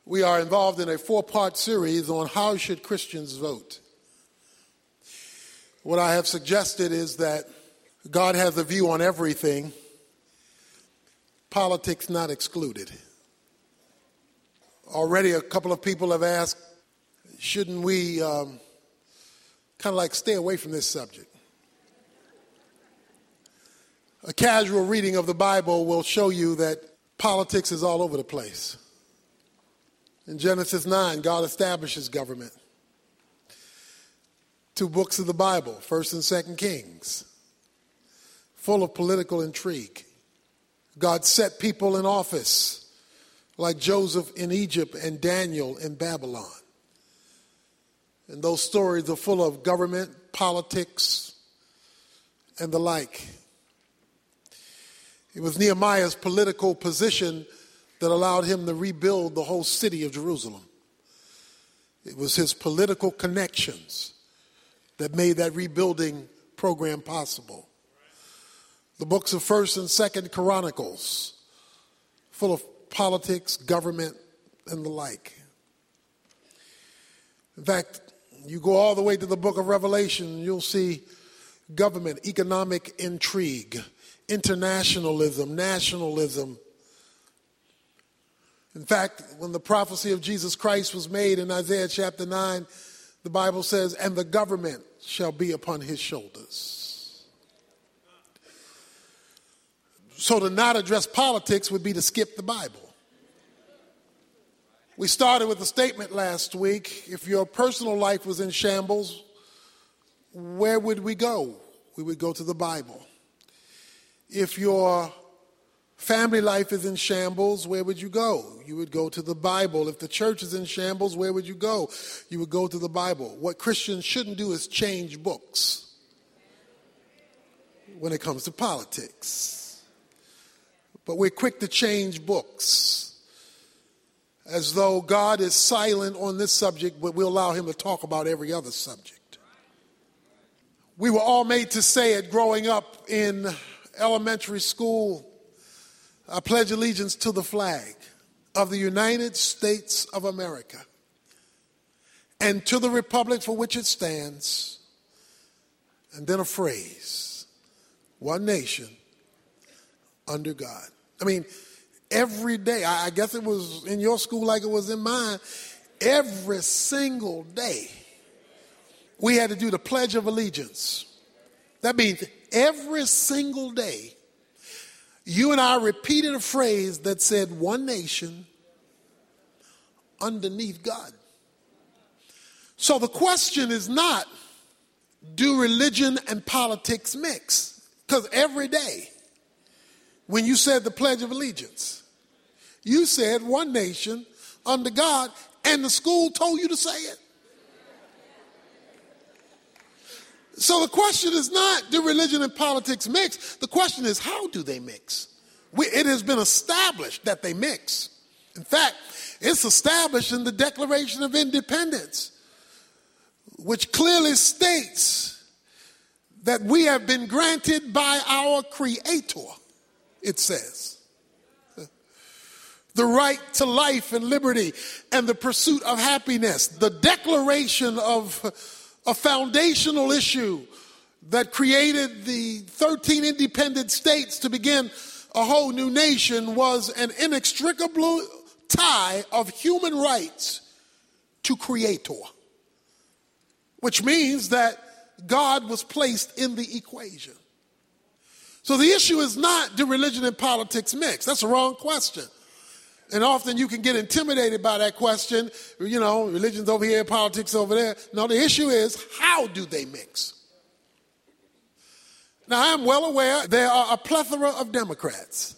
We are involved in a 4-part series on how should Christians vote. What I have suggested is that God has a view on everything, politics not excluded. Already a couple of people have asked, shouldn't we kind of like stay away from this subject? A casual reading of the Bible will show you that politics is all over the place. In Genesis 9, God establishes government. 2 books of the Bible, 1st and 2nd Kings, full of political intrigue. God set people in office like Joseph in Egypt and Daniel in Babylon. And those stories are full of government, politics, and the like. It was Nehemiah's political position that allowed him to rebuild the whole city of Jerusalem. It was his political connections that made that rebuilding program possible. The books of 1st and 2nd Chronicles, full of politics, government, and the like. In fact, you go all the way to the book of Revelation, you'll see government, economic intrigue, internationalism, nationalism. In fact, when the prophecy of Jesus Christ was made in Isaiah chapter 9, the Bible says, and the government shall be upon his shoulders. So to not address politics would be to skip the Bible. We started with a statement last week. If your personal life was in shambles, where would we go? We would go to the Bible. If your family life is in shambles, where would you go? You would go to the Bible. If the church is in shambles, where would you go? You would go to the Bible. What Christians shouldn't do is change books when it comes to politics. But we're quick to change books as though God is silent on this subject, but we'll allow him to talk about every other subject. We were all made to say it growing up in elementary school. I pledge allegiance to the flag of the United States of America and to the republic for which it stands. And then a phrase, one nation under God. I mean, every day, I guess it was in your school like it was in mine, every single day we had to do the Pledge of Allegiance. That means every single day you and I repeated a phrase that said, one nation underneath God. So the question is not, do religion and politics mix? Because every day, when you said the Pledge of Allegiance, you said one nation under God, and the school told you to say it. So the question is not, do religion and politics mix? The question is, how do they mix? It has been established that they mix. In fact, it's established in the Declaration of Independence, which clearly states that we have been granted by our Creator, it says, the right to life and liberty and the pursuit of happiness. The declaration of a foundational issue that created the 13 independent states to begin a whole new nation was an inextricable tie of human rights to Creator, which means that God was placed in the equation. So the issue is not, do religion and politics mix? That's a wrong question. And often you can get intimidated by that question. You know, religion's over here, politics over there. No, the issue is, how do they mix? Now, I'm well aware there are a plethora of Democrats.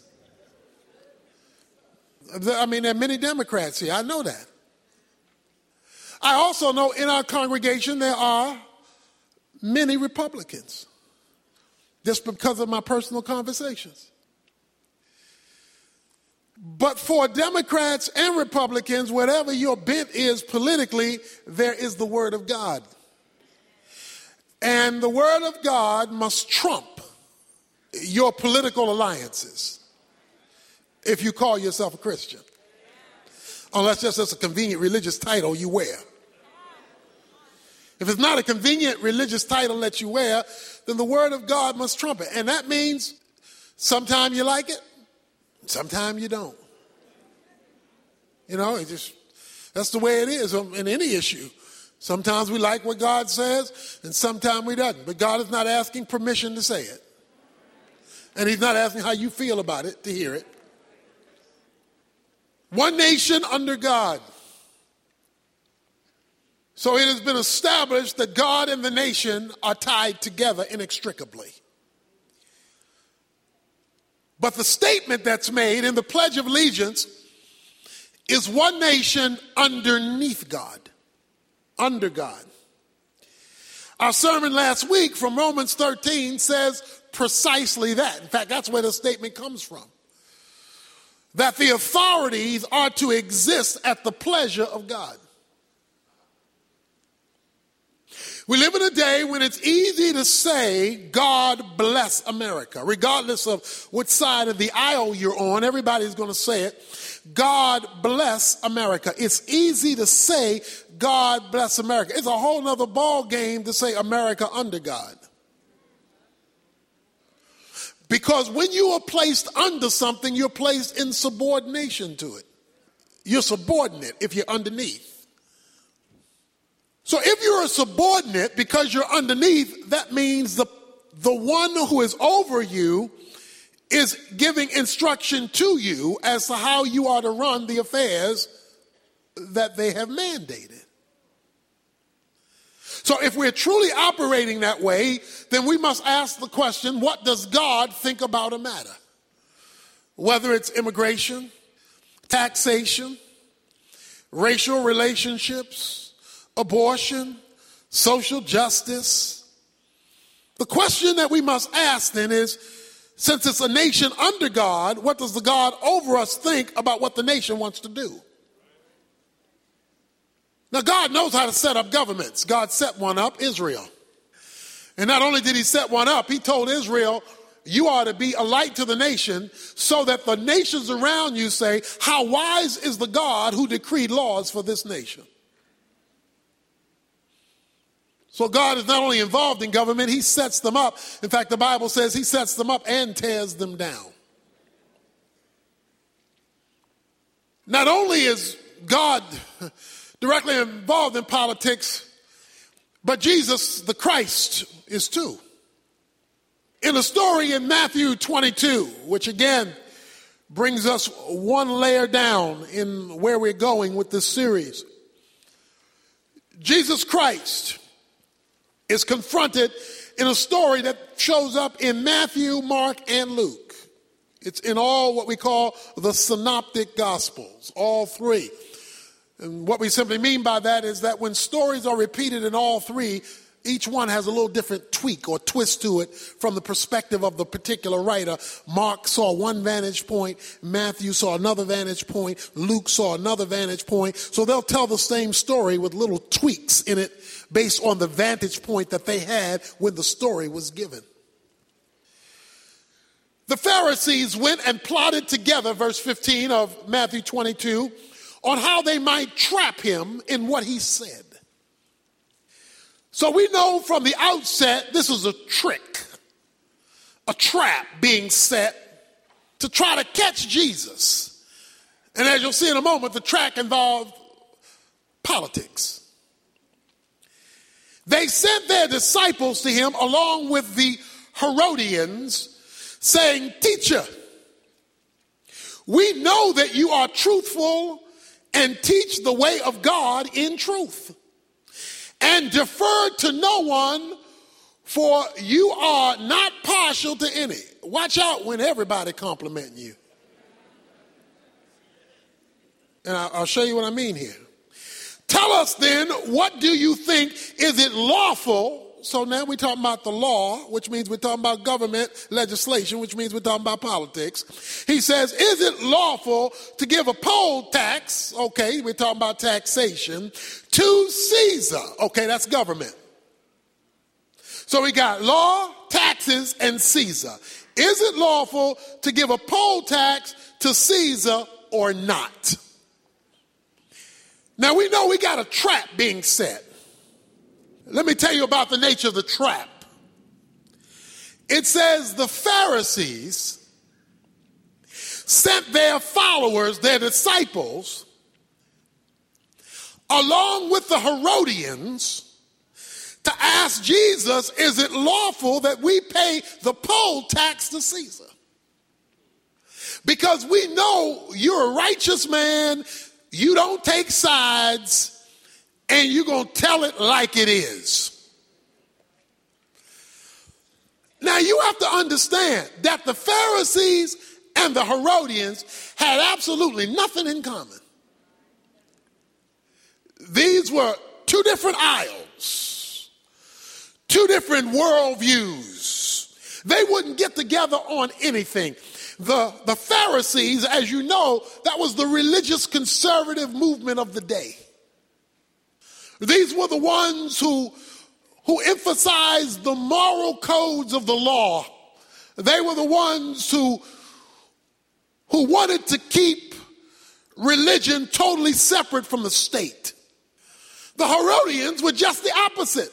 I mean, there are many Democrats here. I know that. I also know in our congregation there are many Republicans, just because of my personal conversations. But for Democrats and Republicans, whatever your bent is politically, there is the Word of God. And the Word of God must trump your political alliances if you call yourself a Christian. unless that's just a convenient religious title you wear. If it's not a convenient religious title that you wear, then the word of God must trump it. And that means sometimes you like it, sometimes you don't. You know, that's the way it is in any issue. Sometimes we like what God says, and sometimes we don't. But God is not asking permission to say it. And he's not asking how you feel about it to hear it. One nation under God. So it has been established that God and the nation are tied together inextricably. But the statement that's made in the Pledge of Allegiance is one nation underneath God, under God. Our sermon last week from Romans 13 says precisely that. In fact, that's where the statement comes from. That the authorities are to exist at the pleasure of God. We live in a day when it's easy to say, God bless America. Regardless of what side of the aisle you're on, everybody's going to say it. God bless America. It's easy to say, God bless America. It's a whole nother ball game to say America under God. Because when you are placed under something, you're placed in subordination to it. You're subordinate if you're underneath. So if you're a subordinate because you're underneath, that means the one who is over you is giving instruction to you as to how you are to run the affairs that they have mandated. So if we're truly operating that way, then we must ask the question, what does God think about a matter? Whether it's immigration, taxation, racial relationships, abortion, social justice. The question that we must ask then is, since it's a nation under God, what does the God over us think about what the nation wants to do? Now, God knows how to set up governments. God set one up, Israel. And not only did he set one up, he told Israel, you are to be a light to the nation so that the nations around you say, how wise is the God who decreed laws for this nation? So God is not only involved in government, he sets them up. In fact, the Bible says he sets them up and tears them down. Not only is God directly involved in politics, but Jesus, the Christ, is too. In a story in Matthew 22, which again brings us one layer down in where we're going with this series, Jesus Christ is confronted in a story that shows up in Matthew, Mark, and Luke. It's in all what we call the synoptic gospels, all three. And what we simply mean by that is that when stories are repeated in all three, each one has a little different tweak or twist to it from the perspective of the particular writer. Mark saw one vantage point, Matthew saw another vantage point, Luke saw another vantage point. So they'll tell the same story with little tweaks in it based on the vantage point that they had when the story was given. The Pharisees went and plotted together, verse 15 of Matthew 22, on how they might trap him in what he said. So we know from the outset this is a trick, a trap being set to try to catch Jesus. And as you'll see in a moment, the trap involved politics. They sent their disciples to him along with the Herodians, saying, Teacher, we know that you are truthful and teach the way of God in truth, and defer to no one, for you are not partial to any. Watch out when everybody complimenting you. And I'll show you what I mean here. Tell us then, what do you think? Is it lawful? So now we're talking about the law, which means we're talking about government legislation, which means we're talking about politics. He says, is it lawful to give a poll tax? Okay, we're talking about taxation. To Caesar. Okay, that's government. So we got law, taxes, and Caesar. Is it lawful to give a poll tax to Caesar or not? Now we know we got a trap being set. Let me tell you about the nature of the trap. It says the Pharisees sent their followers, their disciples, along with the Herodians, to ask Jesus, is it lawful that we pay the poll tax to Caesar? Because we know you're a righteous man, you don't take sides, and you're going to tell it like it is. Now you have to understand that the Pharisees and the Herodians had absolutely nothing in common. These were two different aisles, two different worldviews. They wouldn't get together on anything. The Pharisees, as you know, that was the religious conservative movement of the day. These were the ones who emphasized the moral codes of the law. They were the ones who wanted to keep religion totally separate from the state. The Herodians were just the opposite.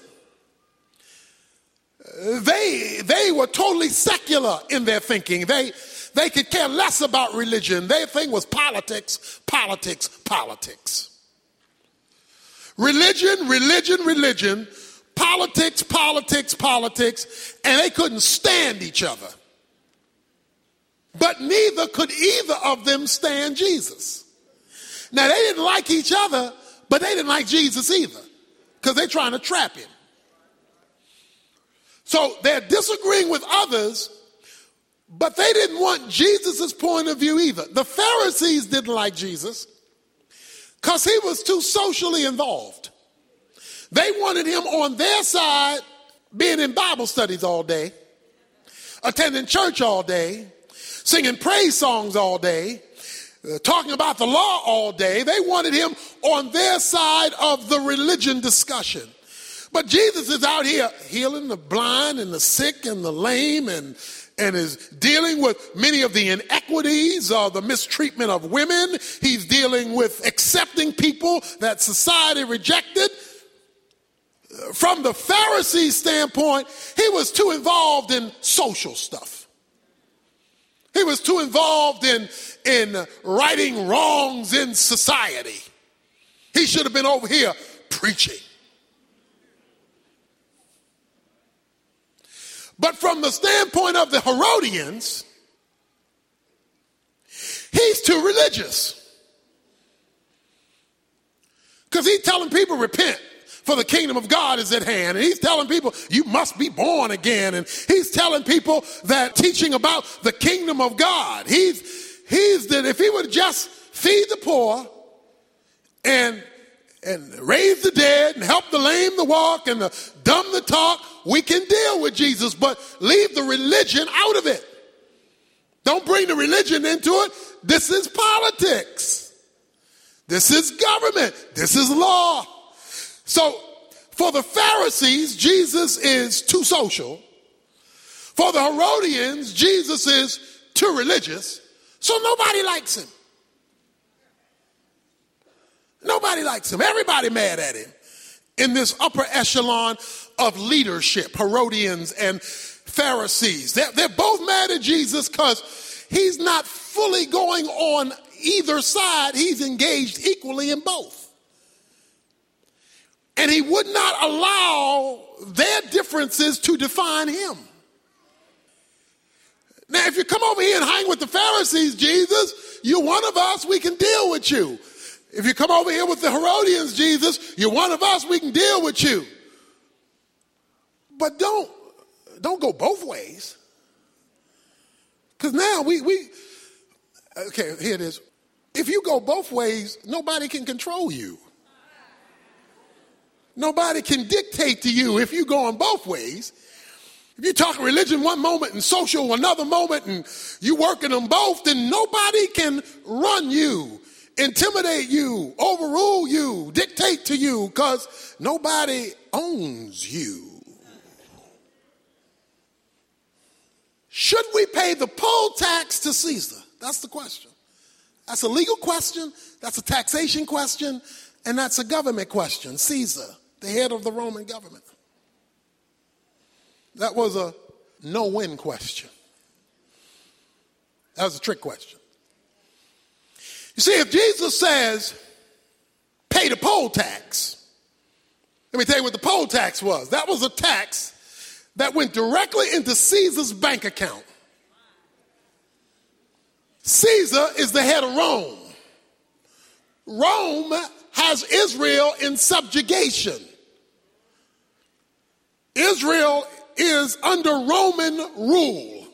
They were totally secular in their thinking. They could care less about religion. Their thing was politics, politics, politics. Religion, religion, religion, politics, politics, politics, and they couldn't stand each other. But neither could either of them stand Jesus. Now, they didn't like each other, but they didn't like Jesus either, because they're trying to trap him. So they're disagreeing with others, but they didn't want Jesus' point of view either. The Pharisees didn't like Jesus because he was too socially involved. They wanted him on their side, being in Bible studies all day, attending church all day, singing praise songs all day, talking about the law all day. They wanted him on their side of the religion discussion. But Jesus is out here healing the blind and the sick and the lame and is dealing with many of the inequities of the mistreatment of women. He's dealing with accepting people that society rejected. From the Pharisee standpoint, he was too involved in social stuff. He was too involved in righting wrongs in society. He should have been over here preaching. But from the standpoint of the Herodians, he's too religious. Because he's telling people, repent, for the kingdom of God is at hand. And he's telling people, you must be born again. And he's telling people that teaching about the kingdom of God. He's that if he would just feed the poor and raise the dead and help the lame to walk and the dumb to talk, we can deal with Jesus, but leave the religion out of it. Don't bring the religion into it. This is politics. This is government. This is law. So for the Pharisees, Jesus is too social. For the Herodians, Jesus is too religious. So nobody likes him. Nobody likes him. Everybody mad at him in this upper echelon of leadership, Herodians and Pharisees. They're both mad at Jesus because he's not fully going on either side. He's engaged equally in both. And he would not allow their differences to define him. Now, if you come over here and hang with the Pharisees, Jesus, you're one of us, we can deal with you. If you come over here with the Herodians, Jesus, you're one of us, we can deal with you. But don't go both ways. Because now okay, here it is. If you go both ways, nobody can control you. Nobody can dictate to you if you're going both ways. If you're talking religion one moment and social another moment and you working them both, then nobody can run you, intimidate you, overrule you, dictate to you, because nobody owns you. Should we pay the poll tax to Caesar? That's the question. That's a legal question. That's a taxation question. And that's a government question. Caesar, the head of the Roman government. That was a no-win question. That was a trick question. You see, if Jesus says, pay the poll tax, let me tell you what the poll tax was. That was a tax that went directly into Caesar's bank account. Caesar is the head of Rome. Rome has Israel in subjugation. Israel is under Roman rule.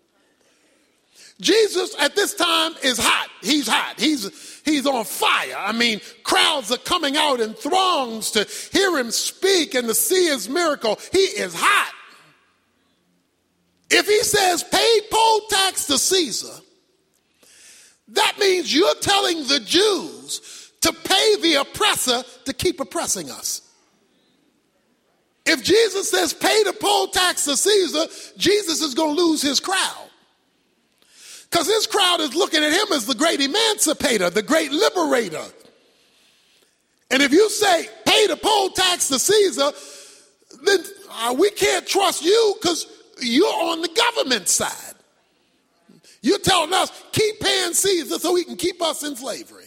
Jesus at this time is hot. He's hot. He's on fire. I mean, crowds are coming out in throngs to hear him speak and to see his miracle. He is hot. If he says pay poll tax to Caesar, that means you're telling the Jews to pay the oppressor to keep oppressing us. If Jesus says pay the poll tax to Caesar, Jesus is going to lose his crowd. Because his crowd is looking at him as the great emancipator, the great liberator. And if you say pay the poll tax to Caesar, then we can't trust you because you're on the government side. You're telling us keep paying Caesar so he can keep us in slavery.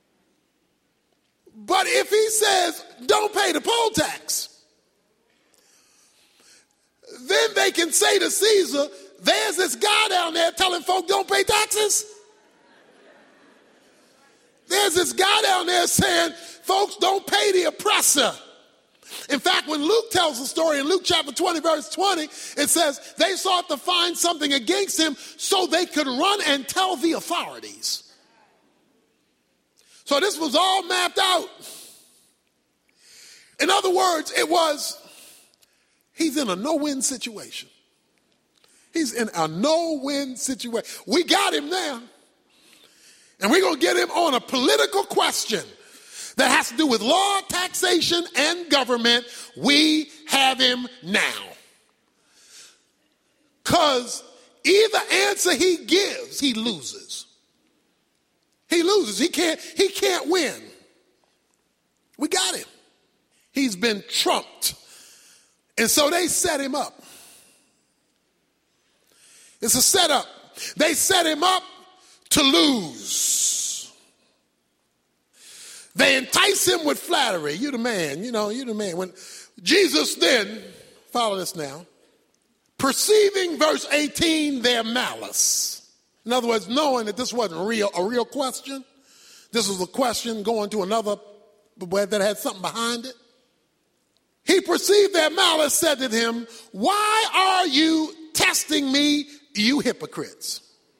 But if he says don't pay the poll tax, then they can say to Caesar, there's this guy down there telling folk don't pay taxes. There's this guy down there saying folks don't pay the oppressor. In fact, when Luke tells the story in Luke chapter 20, verse 20, it says they sought to find something against him so they could run and tell the authorities. So this was all mapped out. In other words, he's in a no-win situation. He's in a no-win situation. We got him now. And we're going to get him on a political question that has to do with law, taxation, and government. We have him now. Because either answer he gives, he loses. He loses. He can't win. We got him. He's been trumped. And so they set him up. It's a setup. They set him up to lose. They entice him with flattery. You the man, you the man. When Jesus then, follow this now, perceiving, verse 18, their malice. In other words, knowing that this wasn't a real question. This was a question going to another that had something behind it. He perceived their malice, said to them, why are you testing me, you hypocrites?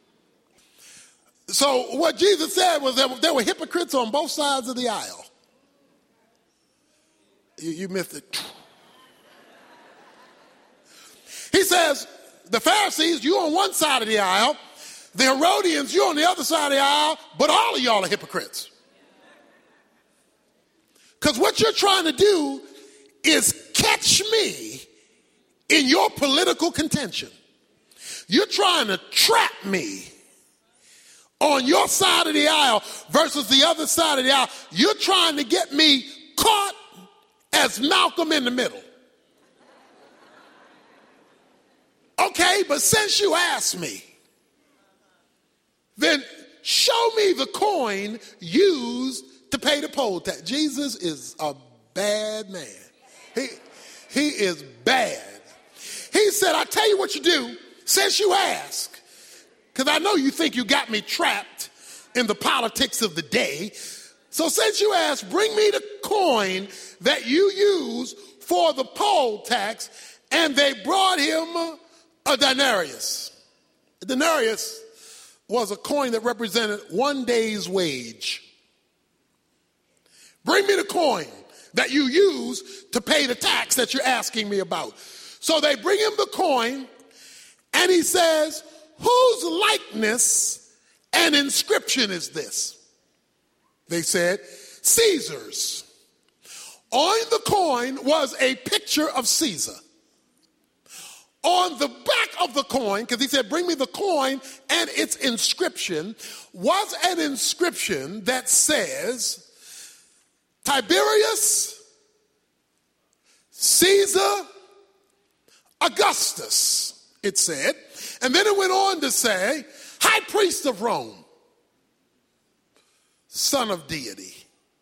So what Jesus said was that there were hypocrites on both sides of the aisle. You missed it. He says, the Pharisees, you on one side of the aisle. The Herodians, you on the other side of the aisle. But all of y'all are hypocrites. Because what you're trying to do is catch me in your political contention. You're trying to trap me on your side of the aisle versus the other side of the aisle. You're trying to get me caught as Malcolm in the middle. Okay, but since you asked me, then show me the coin used to pay the poll tax. Jesus is a bad man. He is bad. He said, I tell you what you do, since you ask, because I know you think you got me trapped in the politics of the day. So since you ask, bring me the coin that you use for the poll tax. And they brought him a denarius. A denarius was a coin that represented 1 day's wage. Bring me the coin that you use to pay the tax that you're asking me about. So they bring him the coin, and he says, whose likeness and inscription is this? They said, Caesar's. On the coin was a picture of Caesar. On the back of the coin, because he said, bring me the coin, and its inscription was an inscription that says, Tiberius, Caesar, Augustus, it said. And then it went on to say, high priest of Rome, son of deity.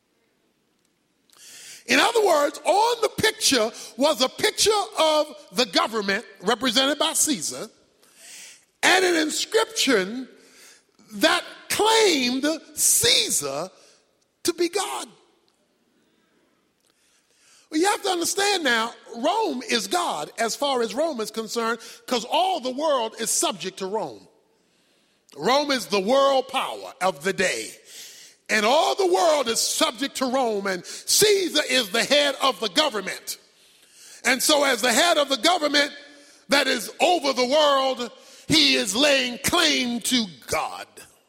In other words, on the picture was a picture of the government represented by Caesar and an inscription that claimed Caesar to be God. Well, you have to understand now, Rome is God as far as Rome is concerned, because all the world is subject to Rome. Rome is the world power of the day. And all the world is subject to Rome, and Caesar is the head of the government. And so as the head of the government that is over the world, he is laying claim to God.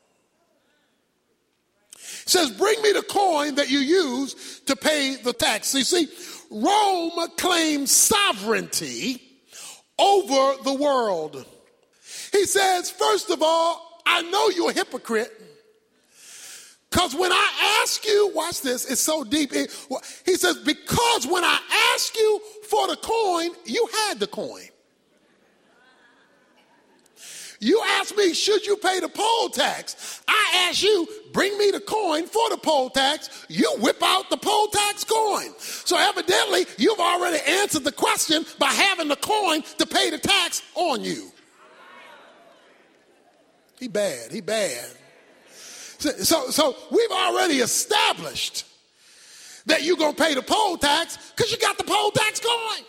It says, bring me the coin that you use to pay the tax. You see, Rome claims sovereignty over the world. He says, first of all, I know you're a hypocrite. Because when I ask you, watch this, it's so deep. He says, because when I asked you for the coin, you had the coin. You asked me, should you pay the poll tax? I asked you, bring me the coin for the poll tax. You whip out the poll tax coin. So evidently, you've already answered the question by having the coin to pay the tax on you. He bad. So we've already established that you're going to pay the poll tax because you got the poll tax coin.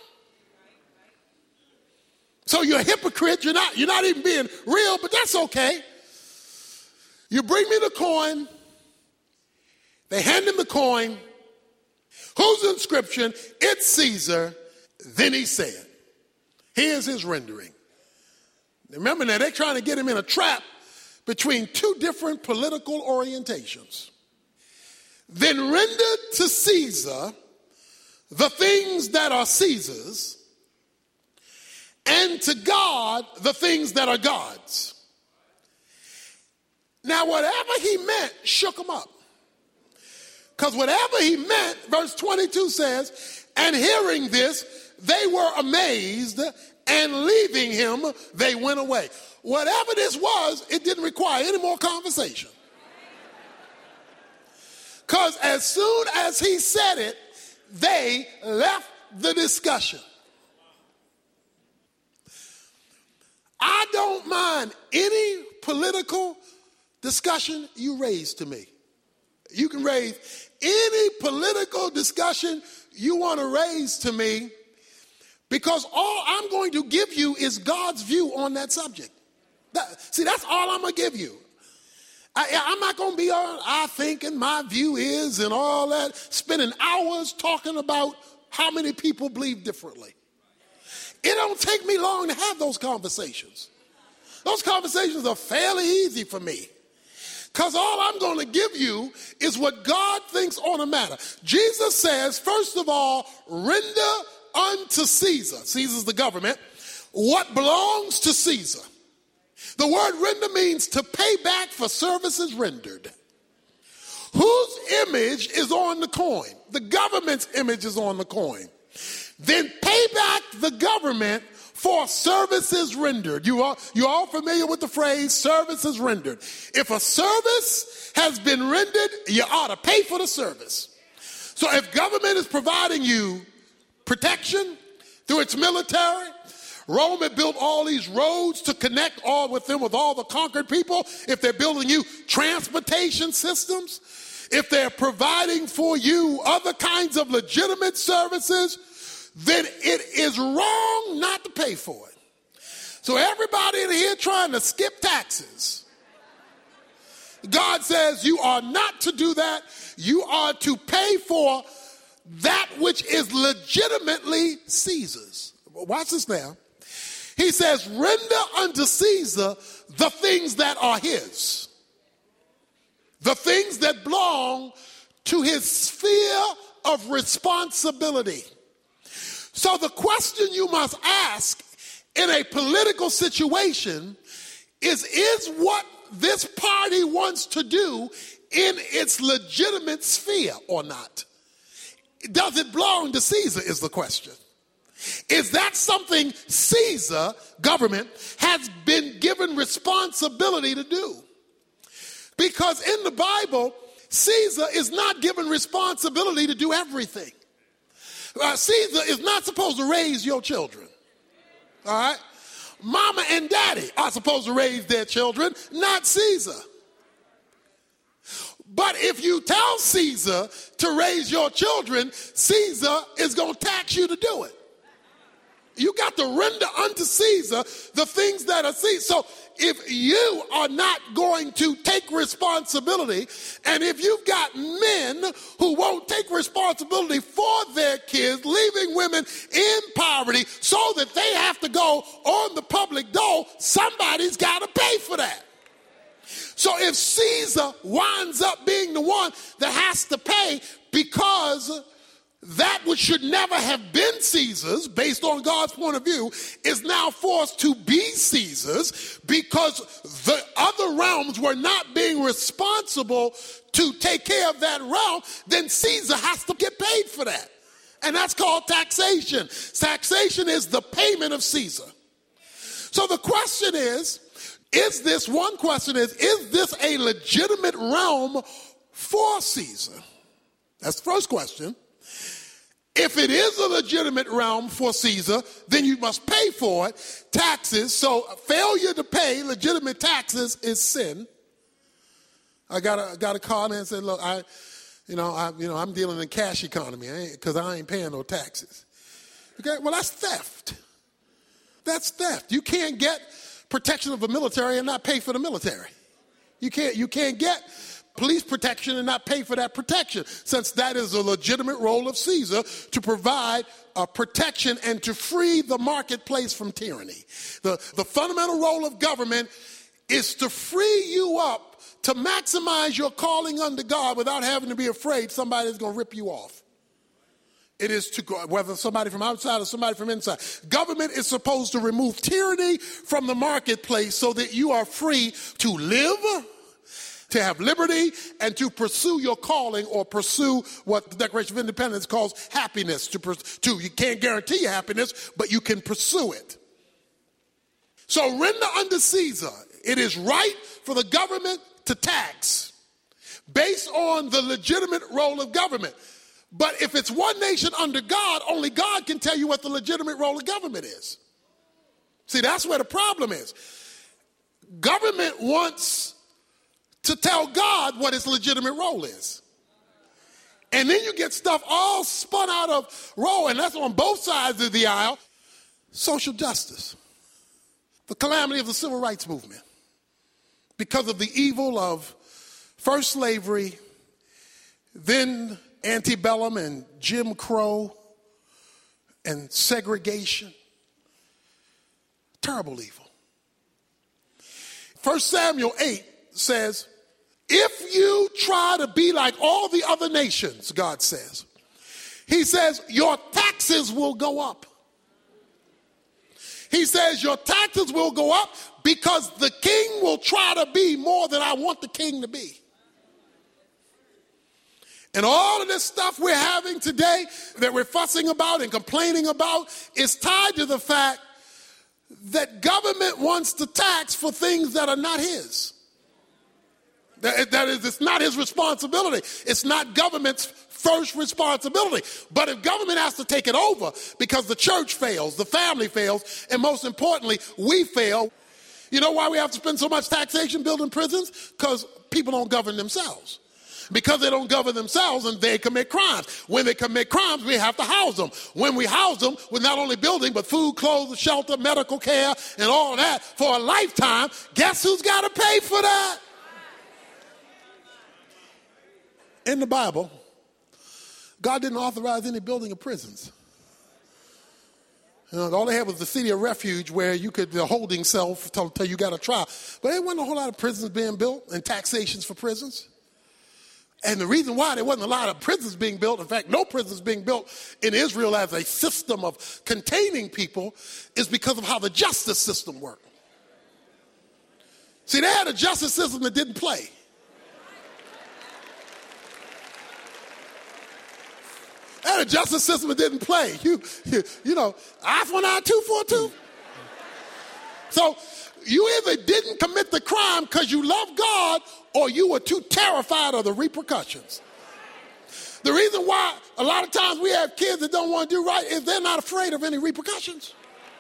So you're a hypocrite. You're not even being real, but that's okay. You bring me the coin. They hand him the coin. Whose inscription? It's Caesar. Then he said, here's his rendering. Remember now, they're trying to get him in a trap between two different political orientations. Then render to Caesar the things that are Caesar's, and to God the things that are God's. Now, whatever he meant shook him up. Because whatever he meant, verse 22 says, and hearing this, they were amazed, and leaving him, they went away. Whatever this was, it didn't require any more conversation. Because as soon as he said it, they left the discussion. I don't mind any political discussion you raise to me. You can raise any political discussion you want to raise to me, because all I'm going to give you is God's view on that subject. That's all I'm going to give you. I'm not going to be on, I think, and my view is, and all that, spending hours talking about how many people believe differently. It don't take me long to have those conversations. Those conversations are fairly easy for me. Because all I'm going to give you is what God thinks on a matter. Jesus says, first of all, render unto Caesar, Caesar's the government, what belongs to Caesar. The word render means to pay back for services rendered. Whose image is on the coin? The government's image is on the coin. Then pay back the government for services rendered. You all familiar with the phrase services rendered. If a service has been rendered, you ought to pay for the service. So if government is providing you protection through its military, Rome had built all these roads to connect all with them with all the conquered people. If they're building you transportation systems, if they're providing for you other kinds of legitimate services, then it is wrong not to pay for it. So everybody in here trying to skip taxes, God says you are not to do that. You are to pay for that which is legitimately Caesar's. Watch this now. He says, render unto Caesar the things that are his. The things that belong to his sphere of responsibility. So the question you must ask in a political situation is what this party wants to do in its legitimate sphere or not? Does it belong to Caesar is the question. Is that something Caesar, government, has been given responsibility to do? Because in the Bible, Caesar is not given responsibility to do everything. Caesar is not supposed to raise your children. All right? Mama and daddy are supposed to raise their children, not Caesar. But if you tell Caesar to raise your children, Caesar is going to tax you to do it. You got to render unto Caesar the things that are Caesar. So if you are not going to take responsibility, and if you've got men who won't take responsibility for their kids, leaving women in poverty so that they have to go on the public dole, somebody's got to pay for that. So if Caesar winds up being the one that has to pay because that which should never have been Caesar's, based on God's point of view, is now forced to be Caesar's because the other realms were not being responsible to take care of that realm, then Caesar has to get paid for that. And that's called taxation. Taxation is the payment of Caesar. So the question is this a legitimate realm for Caesar? That's the first question. If it is a legitimate realm for Caesar, then you must pay for it. Taxes. So failure to pay legitimate taxes is sin. I got a call and said, look, I'm dealing in cash economy because I ain't paying no taxes. Okay, well that's theft. That's theft. You can't get protection of the military and not pay for the military. You can't get police protection and not pay for that protection, since that is a legitimate role of Caesar to provide protection and to free the marketplace from tyranny. The fundamental role of government is to free you up to maximize your calling unto God without having to be afraid somebody's going to rip you off. It is to go, whether somebody from outside or somebody from inside. Government is supposed to remove tyranny from the marketplace so that you are free to live, to have liberty, and to pursue your calling or pursue what the Declaration of Independence calls happiness. You can't guarantee your happiness, but you can pursue it. So render unto Caesar. It is right for the government to tax based on the legitimate role of government. But if it's one nation under God, only God can tell you what the legitimate role of government is. See, that's where the problem is. Government wants to tell God what its legitimate role is. And then you get stuff all spun out of role, and that's on both sides of the aisle. Social justice. The calamity of the civil rights movement. Because of the evil of first slavery, then antebellum and Jim Crow and segregation. Terrible evil. 1 Samuel 8 says, if you try to be like all the other nations, God says, he says, your taxes will go up. He says your taxes will go up because the king will try to be more than I want the king to be. And all of this stuff we're having today that we're fussing about and complaining about is tied to the fact that government wants to tax for things that are not his. That is, it's not his responsibility. It's not government's first responsibility. But if government has to take it over because the church fails, the family fails, and most importantly, we fail. You know why we have to spend so much taxation building prisons? Because people don't govern themselves. Because they don't govern themselves and they commit crimes. When they commit crimes, we have to house them. When we house them, we're not only building, but food, clothes, shelter, medical care, and all of that for a lifetime. Guess who's got to pay for that? In the Bible, God didn't authorize any building of prisons. All they had was the city of refuge where you could, the holding cell till you got a trial. But there wasn't a whole lot of prisons being built and taxations for prisons. And the reason why there wasn't a lot of prisons being built, in fact, no prisons being built in Israel as a system of containing people, is because of how the justice system worked. See, they had a justice system that didn't play. That justice system didn't play. You know, eye for an eye, tooth for a tooth. So you either didn't commit the crime because you love God or you were too terrified of the repercussions. The reason why a lot of times we have kids that don't want to do right is they're not afraid of any repercussions.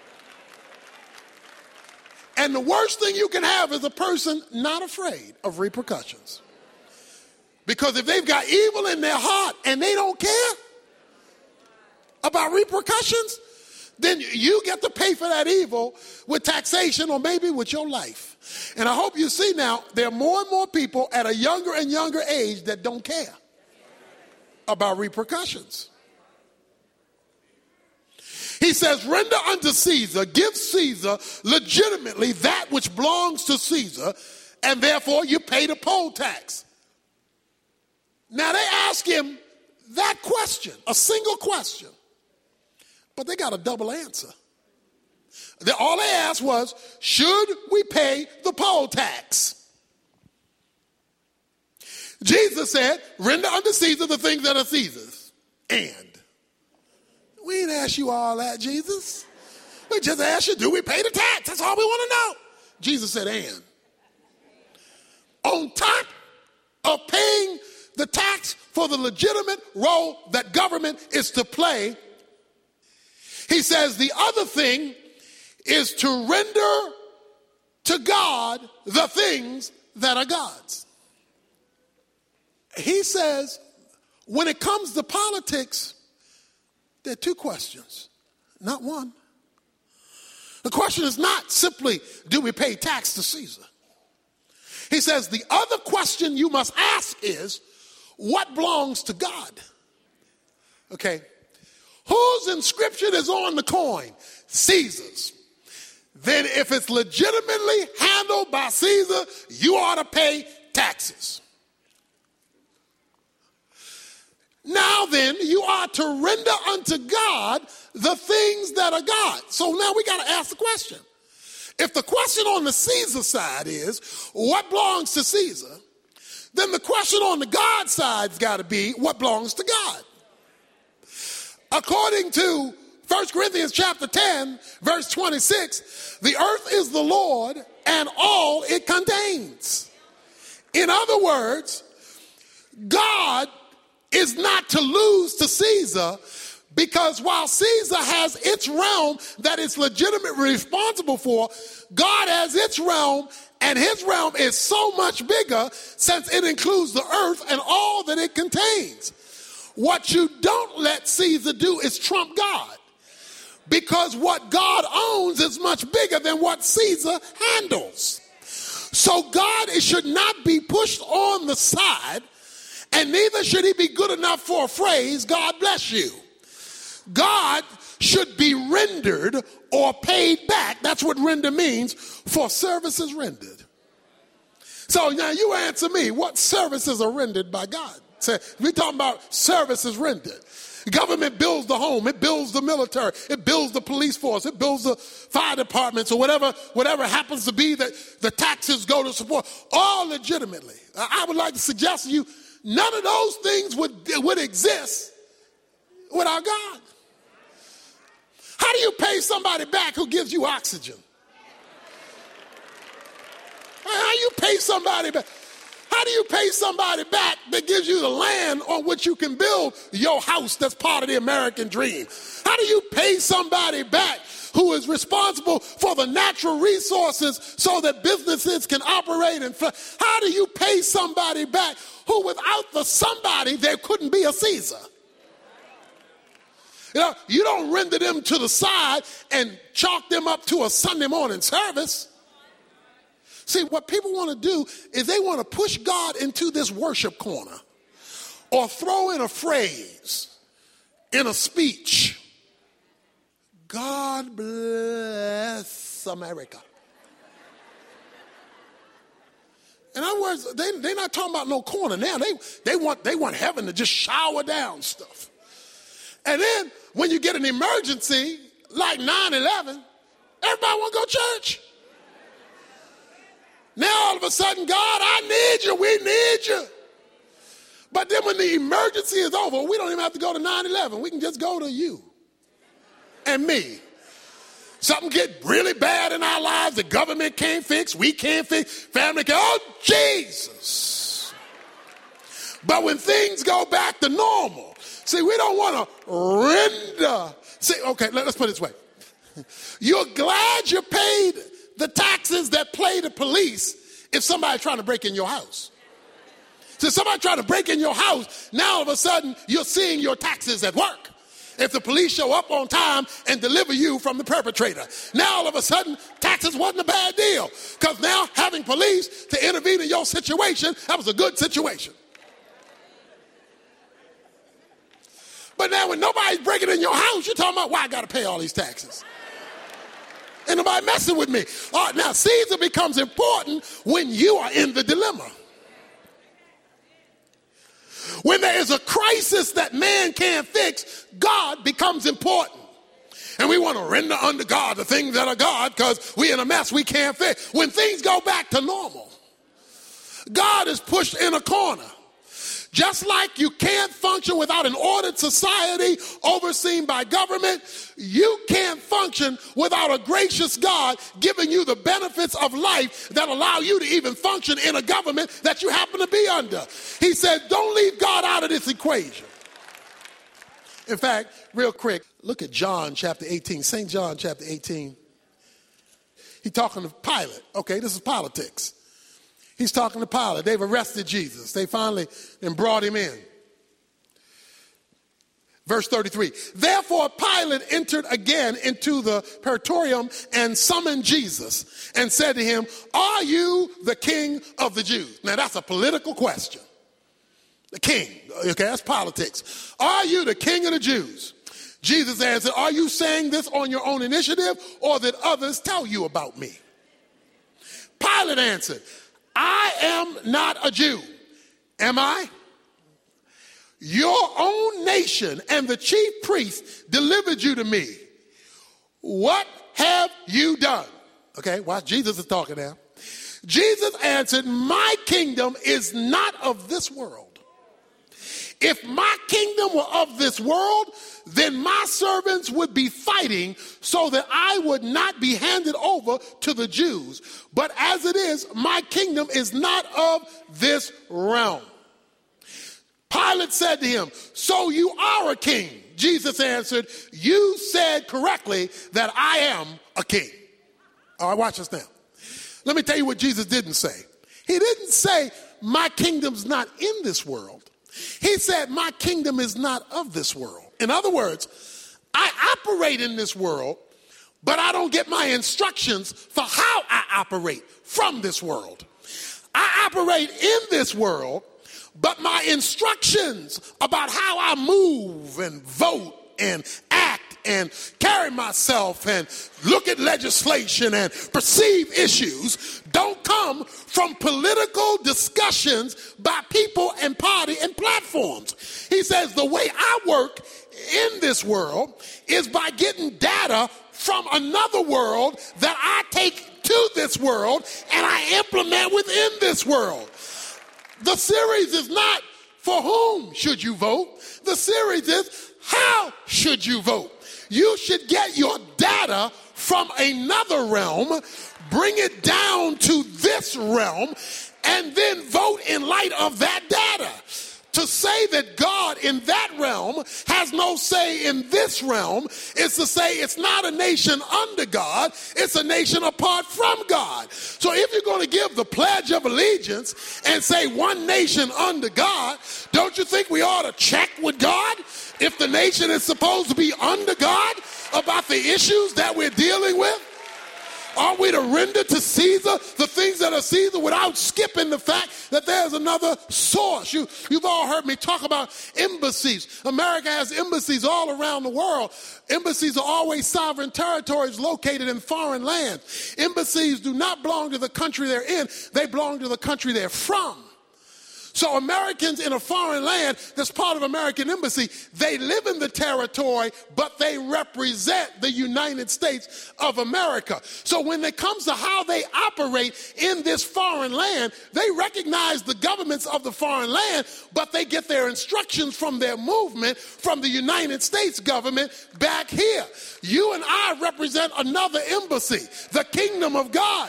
And the worst thing you can have is a person not afraid of repercussions. Because if they've got evil in their heart and they don't care about repercussions, then you get to pay for that evil with taxation or maybe with your life. And I hope you see now there are more and more people at a younger and younger age that don't care about repercussions. He says, render unto Caesar, give Caesar legitimately that which belongs to Caesar, and therefore you pay the poll tax. Now they ask him that question, a single question, but they got a double answer. All they asked was, should we pay the poll tax? Jesus said, render unto Caesar the things that are Caesar's. And we didn't ask you all that, Jesus. We just asked you, do we pay the tax? That's all we want to know. Jesus said, and. On top of paying the tax for the legitimate role that government is to play, he says the other thing is to render to God the things that are God's. He says, when it comes to politics, there are two questions, not one. The question is not simply, do we pay tax to Caesar? He says, the other question you must ask is, what belongs to God? Okay, whose inscription is on the coin? Caesar's. Then if it's legitimately handled by Caesar, you ought to pay taxes. Now then, you are to render unto God the things that are God. So now we got to ask the question. If the question on the Caesar side is, what belongs to Caesar? Then the question on the God side's got to be, what belongs to God? According to 1 Corinthians chapter 10, verse 26, the earth is the Lord and all it contains. In other words, God is not to lose to Caesar, because while Caesar has its realm that it's legitimately responsible for, God has its realm, and his realm is so much bigger since it includes the earth and all that it contains. What you don't let Caesar do is trump God, because what God owns is much bigger than what Caesar handles. So God should not be pushed on the side, and neither should he be good enough for a phrase, God bless you. God should be rendered or paid back. That's what render means, for services rendered. So now you answer me, what services are rendered by God? So we're talking about services rendered. Government builds the home, it builds the military, it builds the police force, it builds the fire departments, or whatever happens to be that the taxes go to support, all legitimately. I would like to suggest to you, none of those things would exist without God. How do you pay somebody back who gives you oxygen? How do you pay somebody back? How do you pay somebody back that gives you the land on which you can build your house that's part of the American dream? How do you pay somebody back who is responsible for the natural resources so that businesses can operate? And how do you pay somebody back who, without the somebody, there couldn't be a Caesar? You know, you don't render them to the side and chalk them up to a Sunday morning service. See, what people want to do is they want to push God into this worship corner or throw in a phrase in a speech. God bless America. In other words, they're not talking about no corner now. They want heaven to just shower down stuff. And then when you get an emergency like 9/11, everybody want to go to church. Now all of a sudden, God, I need you, we need you. But then when the emergency is over, we don't even have to go to 9/11. We can just go to you and me. Something get really bad in our lives, the government can't fix, we can't fix, family can't, oh, Jesus. But when things go back to normal, see, we don't want to render. See, okay, let's put it this way. You're glad you paid the taxes that pay the police if somebody's trying to break in your house. So somebody trying to break in your house, now all of a sudden you're seeing your taxes at work. If the police show up on time and deliver you from the perpetrator, now all of a sudden taxes wasn't a bad deal. Because now having police to intervene in your situation, that was a good situation. But now when nobody's breaking in your house, you're talking about why I got to pay all these taxes. Ain't nobody messing with me. All right, now Caesar becomes important when you are in the dilemma. When there is a crisis that man can't fix, God becomes important. And we want to render unto God the things that are God because we're in a mess we can't fix. When things go back to normal, God is pushed in a corner. Just like you can't function without an ordered society overseen by government, you can't function without a gracious God giving you the benefits of life that allow you to even function in a government that you happen to be under. He said, don't leave God out of this equation. In fact, real quick, look at John chapter 18, St. John chapter 18. He's talking to Pilate. Okay, this is politics. He's talking to Pilate. They've arrested Jesus. They finally brought him in. Verse 33. Therefore Pilate entered again into the praetorium and summoned Jesus and said to him, are you the king of the Jews? Now that's a political question. The king. Okay, that's politics. Are you the king of the Jews? Jesus answered, are you saying this on your own initiative or did others tell you about me? Pilate answered, I am not a Jew, am I? Your own nation and the chief priests delivered you to me. What have you done? Okay, watch, Jesus is talking now. Jesus answered, my kingdom is not of this world. If my kingdom were of this world, then my servants would be fighting so that I would not be handed over to the Jews. But as it is, my kingdom is not of this realm. Pilate said to him, so you are a king. Jesus answered, you said correctly that I am a king. All right, watch this now. Let me tell you what Jesus didn't say. He didn't say, my kingdom's not in this world. He said, my kingdom is not of this world. In other words, I operate in this world, but I don't get my instructions for how I operate from this world. I operate in this world, but my instructions about how I move and vote and act and carry myself and look at legislation and perceive issues don't come from political discussions by people and party and platforms. He says the way I work in this world is by getting data from another world that I take to this world and I implement within this world. The series is not for whom should you vote. The series is how should you vote. You should get your data from another realm, bring it down to this realm, and then vote in light of that data. To say that God in that realm has no say in this realm is to say it's not a nation under God, it's a nation apart from God. So if you're going to give the Pledge of Allegiance and say one nation under God, don't you think we ought to check with God if the nation is supposed to be under God about the issues that we're dealing with? Are we to render to Caesar the things that are Caesar without skipping the fact that there's another source? You've all heard me talk about embassies. America has embassies all around the world. Embassies are always sovereign territories located in foreign lands. Embassies do not belong to the country they're in. They belong to the country they're from. So Americans in a foreign land that's part of American embassy, they live in the territory, but they represent the United States of America. So when it comes to how they operate in this foreign land, they recognize the governments of the foreign land, but they get their instructions from their movement from the United States government back here. You and I represent another embassy, the kingdom of God.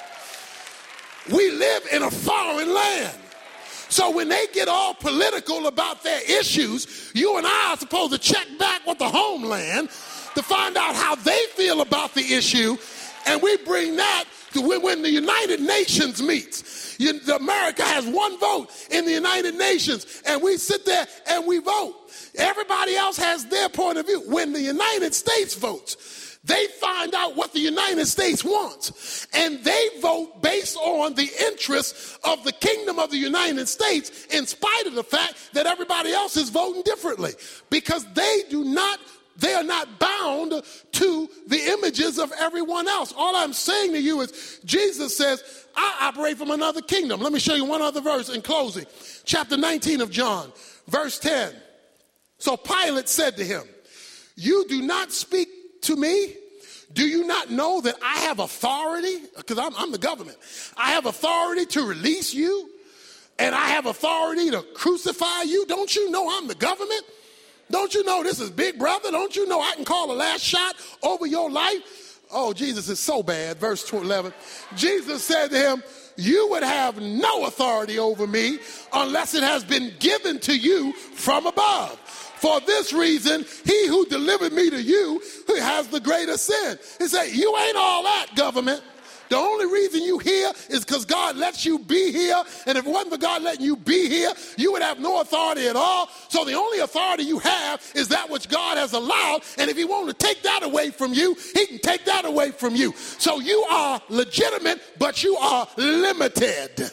We live in a foreign land. So when they get all political about their issues, you and I are supposed to check back with the homeland to find out how they feel about the issue, and we bring that to when the United Nations meets. America has one vote in the United Nations, and we sit there and we vote. Everybody else has their point of view. When the United States votes, they find out what the United States wants, and they vote based on the interests of the kingdom of the United States, in spite of the fact that everybody else is voting differently, because they are not bound to the images of everyone else. All I'm saying to you is Jesus says, I operate from another kingdom. Let me show you one other verse in closing. Chapter 19 of John, verse 10. So Pilate said to him, you do not speak to me? Do you not know that I have authority? Because I'm the government. I have authority to release you, and I have authority to crucify you. Don't you know I'm the government? Don't you know this is Big Brother? Don't you know I can call the last shot over your life? Oh, Jesus is so bad. Verse 11. Jesus said to him, you would have no authority over me unless it has been given to you from above. For this reason, he who delivered me to you has the greater sin. He said, you ain't all that, government. The only reason you here is because God lets you be here. And if it wasn't for God letting you be here, you would have no authority at all. So the only authority you have is that which God has allowed. And if he wants to take that away from you, he can take that away from you. So you are legitimate, but you are limited.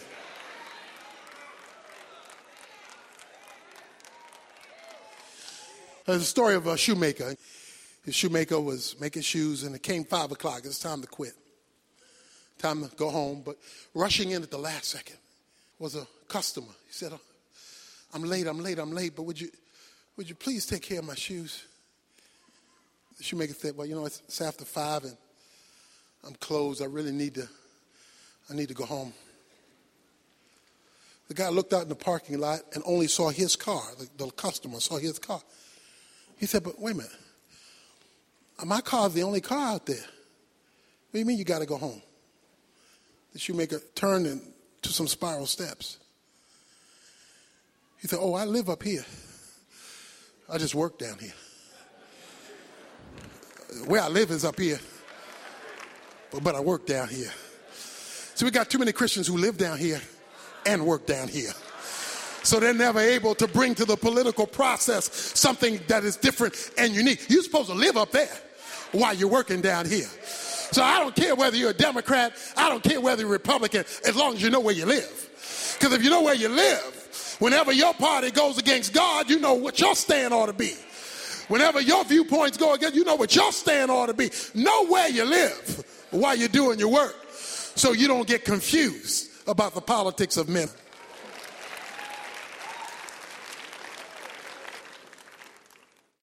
There's a story of a shoemaker. His shoemaker was making shoes, and it came 5 o'clock. It's time to quit. Time to go home. But rushing in at the last second was a customer. He said, I'm late, but would you please take care of my shoes? The shoemaker said, well, it's after 5, and I'm closed. I really need to go home. The guy looked out in the parking lot and only saw his car. The customer saw his car. He said, but wait a minute. My car's the only car out there. What do you mean you got to go home? The shoemaker turned into some spiral steps. He said, oh, I live up here. I just work down here. Where I live is up here, but I work down here. So we got too many Christians who live down here and work down here. So they're never able to bring to the political process something that is different and unique. You're supposed to live up there while you're working down here. So I don't care whether you're a Democrat, I don't care whether you're a Republican, as long as you know where you live. Because if you know where you live, whenever your party goes against God, you know what your stand ought to be. Whenever your viewpoints go against, you know what your stand ought to be. Know where you live while you're doing your work, so you don't get confused about the politics of men.